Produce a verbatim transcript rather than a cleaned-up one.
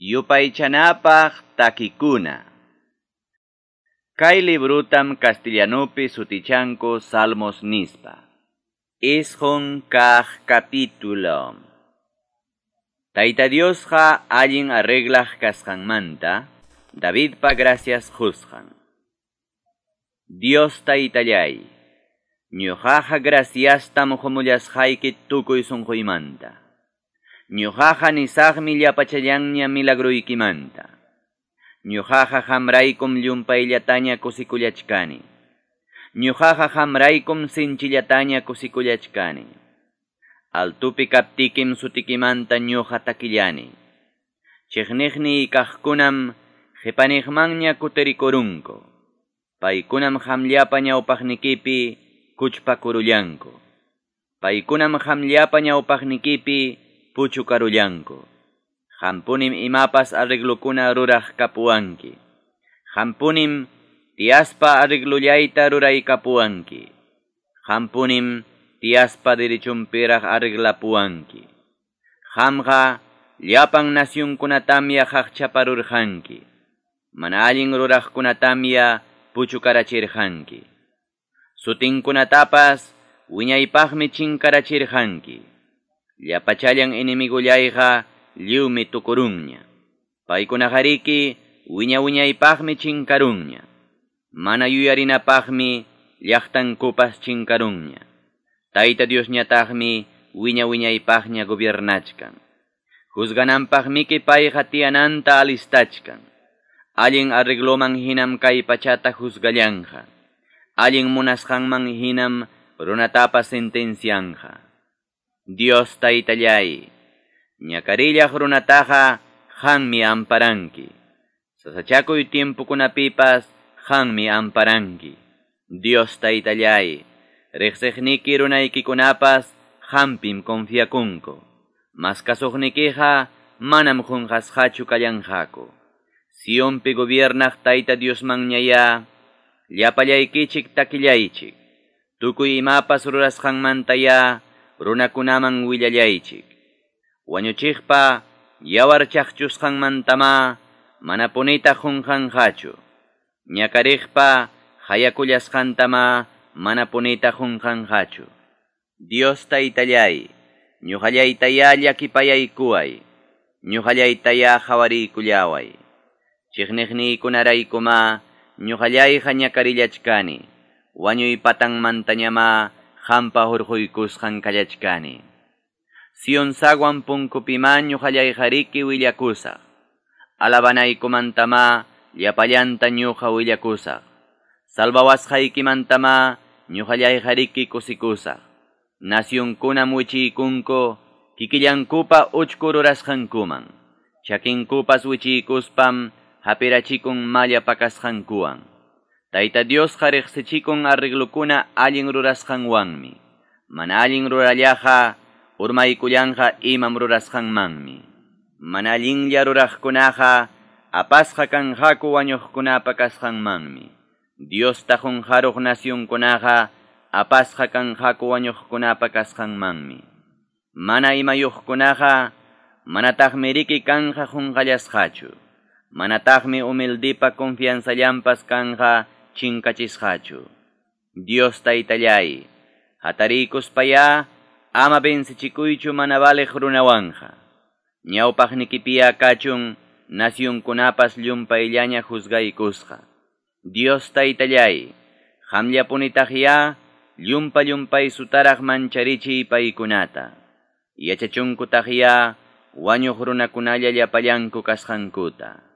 Yupaychanapaq takikuna. Kay librutam castellanopi sutichanku Salmos nispa. Ishqun kaq capítulo. Tayta Diosqa allin arreglaq kasqanmanta, Davidpa gracias husqan. Dios taytallay, ñuqaqa graciastam humullasqayki tukuy sunquymanta. Ñuqaqa nisaqmi llapachallanña milagroykimanta. Ñuqaqa hamraykum llumpayllataña kusikullachkani. Ñuqaqa hamraykum sinchillataña kusikullachkani. Altupi kaptikim sutikimanta ñuqa takillani. Chiqniqni kaqkunam qhipanigmanña kutirikurunku. Paykunam hamllapa ñawpaqnikipi kuchpakurullanku. Paykunam hamllapa ñawpaqnikipi puchukarullanku. Hampunim imapas arreglukuna ruraq kapuanki. Hampunim tiaspa arreglullayta ruraykapuanki. Hampunim tiaspa dirichumpiraq arreglapuanki. Hamqa llapan nasyunkunatamya haqchaparurqanki. Mana allin ruraqkunatamya puchukarachirqanki. Sutinkunatapas wiñaypaqmi chinkarachirqanki. Llapachallan inimigullayqa lliwmi tukurunña. Paykunaqariki wiña wiñaypaqmi chinkarunña. Mana yuyarinapaqmi llaqtankupas chinkarunña. Tayta Diosñataqmi wiña wiñaypaqña gobiernachkan. Juzgananpaqmiki payqa tiyananta alistachkan. Allin arregloman hinam kay pachata juzgallanqa. Allin munasqanman hinam runatapas sentencianja. Dios taytallay, ñakarillaq runataqa qammi amparanki. Sasachakuy tiempukunapipas qammi amparanki. Dios taytallay, riqsiqniki runaykikunapas qampim confiakunku. Mas kasuqnikiqa manam qunqasqachu kallanqaku. Sionpi gobiernaq tayta Diosmanñaya, llapallaykichik takillaychik. Tukuy imapas rurasqanmantaya runakunaman willallaychik. Wañuchiqpa yawar chaqchusqanmantama mana punita qunqanqachu. Ñakariqpa hayakullasqantama mana punita qunqanqachu. Dios taytallay, ñuqallaytaya llakipayaykuway. Ñuqallaytaya hawariykullaway. Chiqniqniykunaraykuma ñuqallayqa ñakarillachkani. Wañuy patanmantañama hampa hurquykusqan kallachkani. Sion sawan punkupima ñuqallayqariki willakusaq. Alabanaykumantama llapallanta ñuqa willakusaq. Salvawasqaykimantama ñuqallayqariki kusikusaq. Nasyunkunam wichiykunku kikillankupa uchku rurasqankuman. Chakinkupas wichiykuspam hapirachikun malla pakasqankuwan. Tayta Dios riqsichikun arreglukuna allin rurasqanwanmi. Mana allin rurallaqa urmaykullanqa imam rurasqanmanmi. Mana allinlla ruraqkunaqa apasqa kanqaku wañuqkunapa kasqanmanmi. Dios tajunqaruq nasyunkunaqa apasqa kanqaku wañuqkunapa kasqanmanmi. Mana imayuqkunaqa manataqmi riki kanqa qunqallasqachu. Manataqmi humildipa confianzallampas kanqa chinkachisqachu. Dios taytallay, hataricuspaya ama bensichikuychu mana baleq runawanja. Ñawpaqnikipiya kachun nasyunkunapas llumpayllaña juzgaykusqa. Dios taytallay, qamllapunitaqya llumpa llumpay sutaraq mancharichiy paykunata. Yachachunkutaqya wañuq runakunalla llapallanku kasqankuta.